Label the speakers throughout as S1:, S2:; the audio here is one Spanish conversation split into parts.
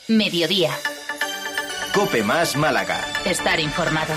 S1: Mediodía.
S2: COPE más Málaga.
S1: Estar informado.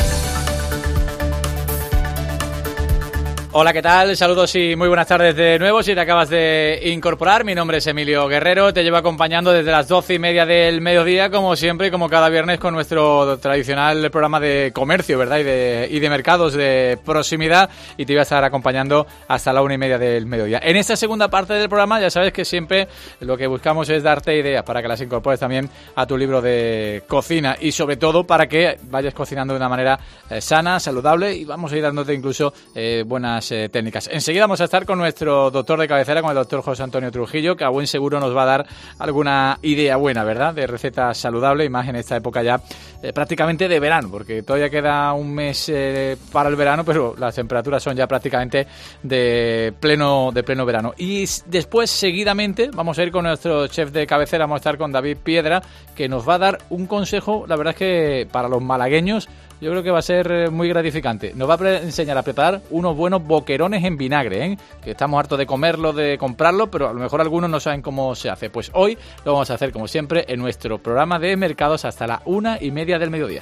S3: Hola, ¿qué tal? Saludos y muy buenas tardes de nuevo. Si te acabas de incorporar, mi nombre es Emilio Guerrero. Te llevo acompañando desde las 12:30 del mediodía, como siempre y como cada viernes, con nuestro tradicional programa de comercio, ¿verdad? Y de mercados de proximidad. Y te voy a estar acompañando hasta la 1:30 del mediodía. En esta segunda parte del programa, ya sabes que siempre lo que buscamos es darte ideas para que las incorpores también a tu libro de cocina. Y sobre todo para que vayas cocinando de una manera sana, saludable. Y vamos a ir dándote incluso buenas técnicas. Enseguida vamos a estar con nuestro doctor de cabecera, con el doctor José Antonio Trujillo, que a buen seguro nos va a dar alguna idea buena, ¿verdad?, de recetas saludables, y más en esta época ya prácticamente de verano, porque todavía queda un mes para el verano, pero las temperaturas son ya prácticamente de pleno verano. Y después, seguidamente, vamos a ir con nuestro chef de cabecera, vamos a estar con David Piedra, que nos va a dar un consejo, la verdad es que para los malagueños, yo creo que va a ser muy gratificante. Nos va a enseñar a preparar unos buenos boquerones en vinagre, que estamos hartos de comerlo, de comprarlo, pero a lo mejor algunos no saben cómo se hace. Pues hoy lo vamos a hacer, como siempre, en nuestro programa de mercados hasta la 1:30 del mediodía.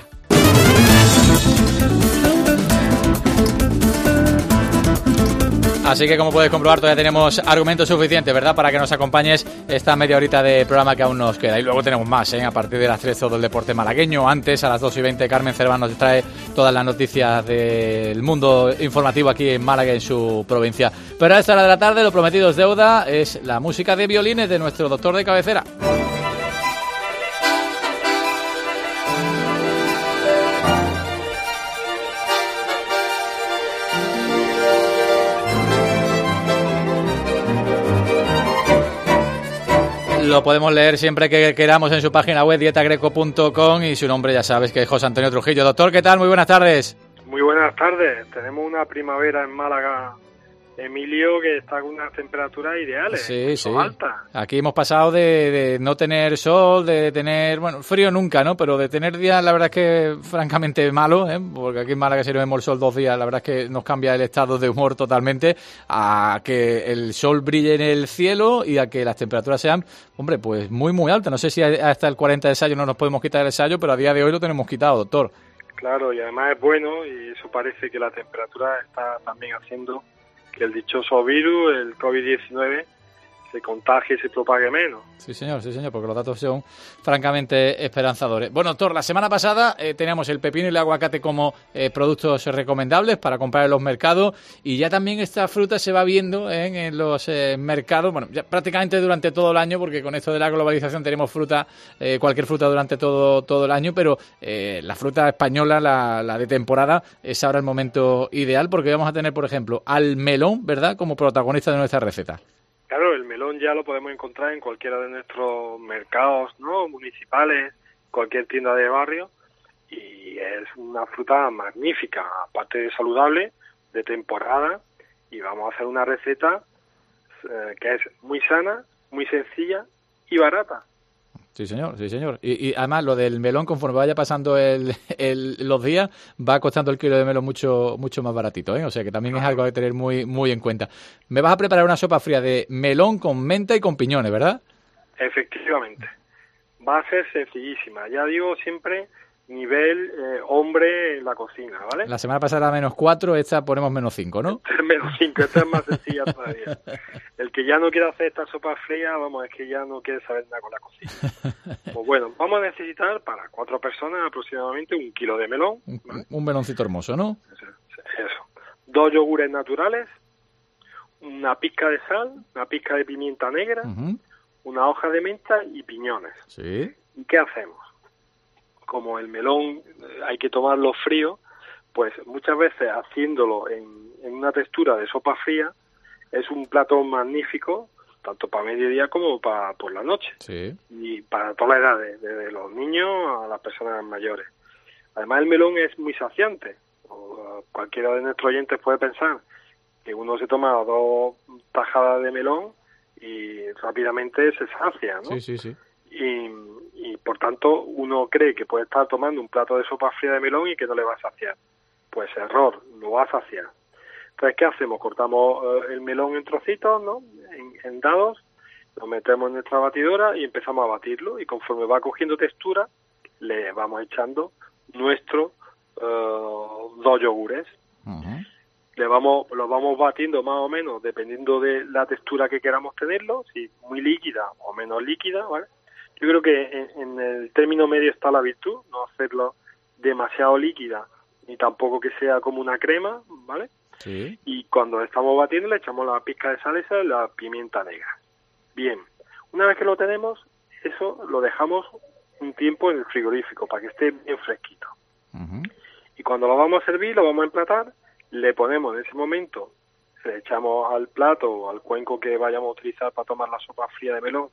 S3: Así que, como puedes comprobar, todavía tenemos argumentos suficientes, ¿verdad?, para que nos acompañes esta media horita de programa que aún nos queda. Y luego tenemos más, a partir de las 3 todo el deporte malagueño. Antes, a las 2:20, Carmen Cerván nos trae todas las noticias del mundo informativo aquí en Málaga, en su provincia. Pero a esta hora de la tarde, lo prometido es deuda, es la música de violines de nuestro doctor de cabecera. Lo podemos leer siempre que queramos en su página web, dietagreco.com, y su nombre ya sabes que es José Antonio Trujillo. Doctor, ¿qué tal? Muy buenas tardes.
S4: Muy buenas tardes. Tenemos una primavera en Málaga, Emilio, que está con unas temperaturas ideales.
S3: Sí, sí.
S4: Altas. Aquí
S3: hemos pasado de no tener sol, de tener, bueno, frío nunca, ¿no? Pero de tener días, la verdad es que francamente malos, porque aquí en Málaga, si no vemos el sol 2 días, la verdad es que nos cambia el estado de humor totalmente, a que el sol brille en el cielo y a que las temperaturas sean, hombre, pues muy, muy altas. No sé si hasta el 40 de ensayo no nos podemos quitar el ensayo, pero a día de hoy lo tenemos quitado, doctor.
S4: Claro, y además es bueno, y eso parece que la temperatura está también haciendo que el dichoso virus, el COVID-19, se contagie y se propague menos.
S3: Sí, señor, porque los datos son francamente esperanzadores. Bueno, doctor, la semana pasada teníamos el pepino y el aguacate como productos recomendables para comprar en los mercados, y ya también esta fruta se va viendo en los mercados, bueno, ya prácticamente durante todo el año, porque con esto de la globalización tenemos fruta, cualquier fruta durante todo el año, pero la fruta española, la de temporada, es ahora el momento ideal, porque vamos a tener, por ejemplo, al melón, ¿verdad?, como protagonista de nuestra receta.
S4: Claro, el melón ya lo podemos encontrar en cualquiera de nuestros mercados, ¿no?, municipales, cualquier tienda de barrio, y es una fruta magnífica, aparte de saludable, de temporada, y vamos a hacer una receta que es muy sana, muy sencilla y barata.
S3: Sí, señor. Y además lo del melón, conforme vaya pasando los días, va costando el kilo de melón mucho más baratito, O sea que también es algo a tener muy, muy en cuenta. Me vas a preparar una sopa fría de melón con menta y con piñones, ¿verdad?
S4: Efectivamente. Va a ser sencillísima. Ya digo siempre, nivel hombre en la cocina, ¿vale?
S3: La semana pasada era -4, esta ponemos -5, ¿no?
S4: -5, esta es más sencilla todavía. El que ya no quiere hacer esta sopa fría, vamos, es que ya no quiere saber nada con la cocina. Pues bueno, vamos a necesitar para 4 personas aproximadamente 1 kilo de melón, ¿vale?
S3: Un meloncito hermoso, ¿no?
S4: Eso. 2 yogures naturales, una pizca de sal, una pizca de pimienta negra, una hoja de menta y piñones.
S3: Sí.
S4: ¿Y qué hacemos? Como el melón hay que tomarlo frío, pues muchas veces haciéndolo en una textura de sopa fría es un plato magnífico, tanto para mediodía como para por la noche.
S3: Sí.
S4: Y para todas las edades, desde los niños a las personas mayores. Además, el melón es muy saciante. Cualquiera de nuestros oyentes puede pensar que uno se toma 2 tajadas de melón y rápidamente se sacia, ¿no?
S3: Sí.
S4: Y por tanto uno cree que puede estar tomando un plato de sopa fría de melón y que no le va a saciar. Pues error, lo va a saciar. Entonces, ¿qué hacemos? Cortamos el melón en trocitos, ¿no?, en dados, lo metemos en nuestra batidora y empezamos a batirlo, y conforme va cogiendo textura, le vamos echando nuestros 2 yogures.
S3: Uh-huh.
S4: Lo vamos batiendo más o menos dependiendo de la textura que queramos tenerlo, si muy líquida o menos líquida, ¿vale? Yo creo que en el término medio está la virtud, no hacerlo demasiado líquida ni tampoco que sea como una crema, ¿vale?
S3: Sí.
S4: Y cuando estamos batiendo le echamos la pizca de sal esa y la pimienta negra. Bien, una vez que lo tenemos, eso lo dejamos un tiempo en el frigorífico para que esté bien fresquito.
S3: Uh-huh.
S4: Y cuando lo vamos a servir, lo vamos a emplatar, le ponemos en ese momento, le echamos al plato o al cuenco que vayamos a utilizar para tomar la sopa fría de melón,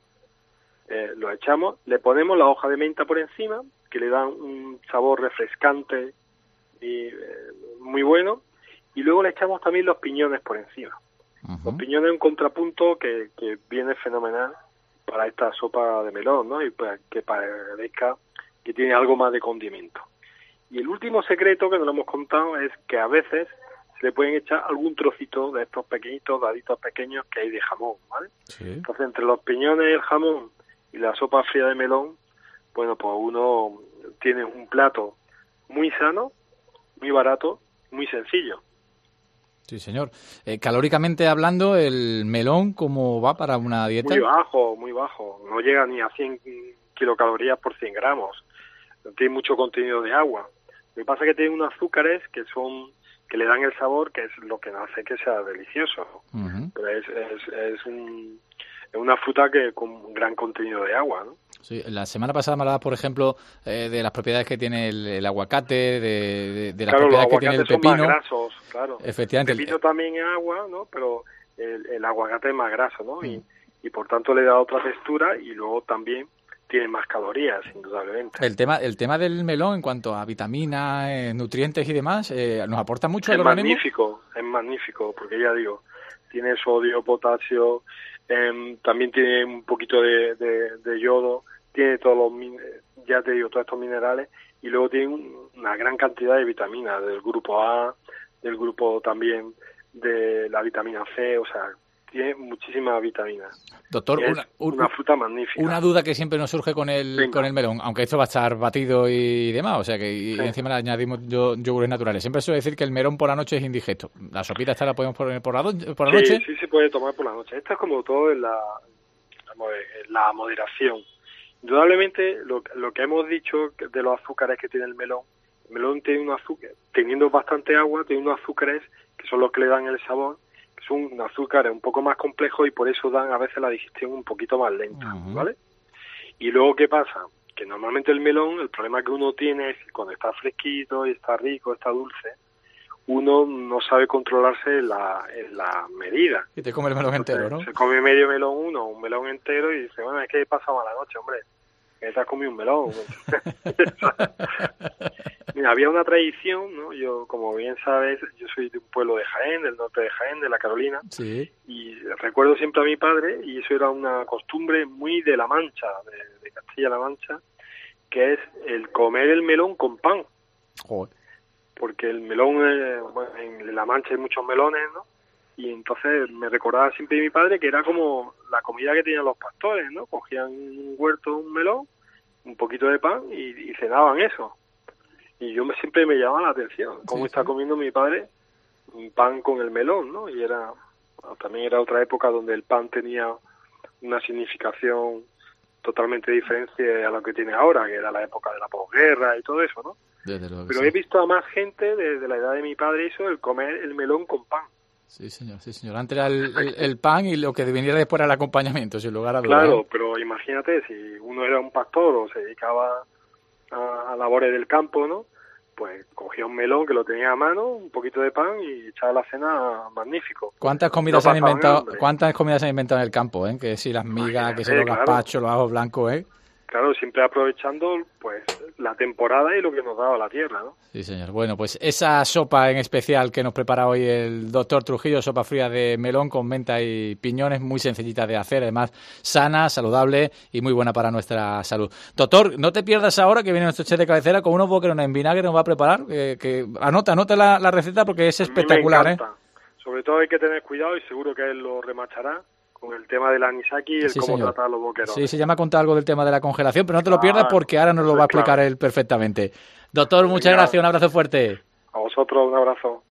S4: lo echamos, le ponemos la hoja de menta por encima, que le dan un sabor refrescante y muy bueno, y luego le echamos también los piñones por encima.
S3: Uh-huh.
S4: Los piñones es un contrapunto que viene fenomenal para esta sopa de melón, ¿no? Y pues que parezca que tiene algo más de condimento. Y el último secreto que nos lo hemos contado es que a veces se le pueden echar algún trocito de estos pequeñitos daditos pequeños que hay de jamón, ¿vale?
S3: Sí.
S4: Entonces, entre los piñones y el jamón y la sopa fría de melón, bueno, pues uno tiene un plato muy sano, muy barato, muy sencillo.
S3: Sí, señor. Calóricamente hablando, ¿el melón cómo va para una dieta?
S4: Muy bajo. No llega ni a 100 kilocalorías por 100 gramos. Tiene mucho contenido de agua. Lo que pasa es que tiene unos azúcares que le dan el sabor, que es lo que hace que sea delicioso.
S3: Uh-huh.
S4: Pero es una fruta que con un gran contenido de agua, ¿no?
S3: Sí, la semana pasada me hablabas, por ejemplo, de las propiedades que tiene el aguacate, de las propiedades que tiene el pepino.
S4: Son más grasos, claro.
S3: Efectivamente.
S4: El pepino también es agua, ¿no? Pero el aguacate es más graso, ¿no? Y por tanto le da otra textura y luego también tiene más calorías, indudablemente.
S3: El tema del melón en cuanto a vitaminas, nutrientes y demás, ¿nos aporta mucho al organismo?
S4: Es magnífico, porque ya digo, tiene sodio, potasio, también tiene un poquito de yodo, tiene todos estos minerales, y luego tiene una gran cantidad de vitaminas, del grupo A, del grupo también de la vitamina C, o sea, tiene muchísimas vitaminas.
S3: Doctor,
S4: una fruta magnífica.
S3: Una duda que siempre nos surge con el melón, aunque esto va a estar batido y demás, o sea que y encima le añadimos yogures naturales. Siempre suele decir que el melón por la noche es indigesto. ¿La sopita esta la podemos poner por la noche?
S4: Sí, se puede tomar por la noche. Esto es como todo en la moderación. Indudablemente, lo que hemos dicho de los azúcares que tiene el melón tiene un azúcar, teniendo bastante agua, tiene unos azúcares que son los que le dan el sabor, que son un azúcar un poco más complejo y por eso dan a veces la digestión un poquito más lenta, ¿vale? Y luego, ¿qué pasa? Que normalmente el melón, el problema que uno tiene es que cuando está fresquito y está rico, está dulce, uno no sabe controlarse en la medida.
S3: Y te come el melón entero, ¿no?
S4: Se come medio melón un melón entero y dice, bueno, es que he pasado mala noche, hombre, que te has comido un melón. Mira, había una tradición, ¿no? Yo, como bien sabes, yo soy de un pueblo de Jaén, del norte de Jaén, de la Carolina,
S3: sí.
S4: Y recuerdo siempre a mi padre, y eso era una costumbre muy de La Mancha, de Castilla-La Mancha, que es el comer el melón con pan.
S3: Joder.
S4: Porque el melón, en La Mancha hay muchos melones, ¿no? Y entonces me recordaba siempre mi padre que era como la comida que tenían los pastores, ¿no? Cogían un huerto, un melón, un poquito de pan y cenaban eso. Y siempre me llamaba la atención cómo está comiendo mi padre un pan con el melón, ¿no? Y también era otra época donde el pan tenía una significación totalmente diferente a lo que tiene ahora, que era la época de la posguerra y todo eso, ¿no? Pero he visto a más gente de la edad de mi padre el comer el melón con pan.
S3: Sí, señor, sí, señor. Antes era el pan y lo que viniera después era el acompañamiento, sin lugar a dudas.
S4: Claro, pero imagínate, si uno era un pastor o se dedicaba a labores del campo, ¿no? Pues cogía un melón que lo tenía a mano, un poquito de pan y echaba la cena magnífico.
S3: ¿Cuántas comidas se han inventado en el campo, eh? Que si las migas, que si los gazpachos, los ajos blancos, ¿eh?
S4: Claro, siempre aprovechando pues la temporada y lo que nos daba la tierra, ¿no?
S3: Sí, señor. Bueno, pues esa sopa en especial que nos prepara hoy el doctor Trujillo, sopa fría de melón con menta y piñones, muy sencillita de hacer, además sana, saludable y muy buena para nuestra salud. Doctor, no te pierdas ahora que viene nuestro chef de cabecera con unos boquerones en vinagre que nos va a preparar. Anota la receta porque es espectacular,
S4: me encanta. Sobre todo hay que tener cuidado y seguro que él lo remachará con el tema del anisaki y el
S3: Sí,
S4: cómo
S3: señor.
S4: tratar a los boquerones.
S3: Sí, se llama a contar algo del tema de la congelación, pero no te lo pierdas porque ahora nos lo va a explicar él perfectamente. Doctor, muchas gracias, un abrazo fuerte.
S4: A vosotros un abrazo.